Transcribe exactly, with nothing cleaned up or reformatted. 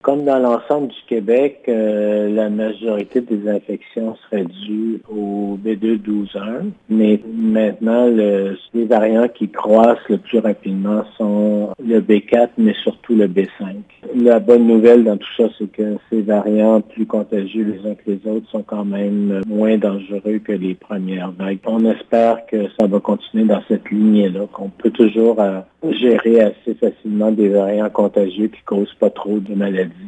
Comme dans l'ensemble du Québec, euh, la majorité des infections seraient dues au B deux douze un. Mais maintenant, le, les variants qui croissent le plus rapidement sont le B quatre, mais surtout le B cinq. La bonne nouvelle dans tout ça, c'est que ces variants plus contagieux les uns que les autres sont quand même moins dangereux que les premières vagues. On espère que ça va continuer dans cette lignée-là, qu'on peut toujours euh, gérer assez facilement des variants contagieux qui causent pas trop de maladies.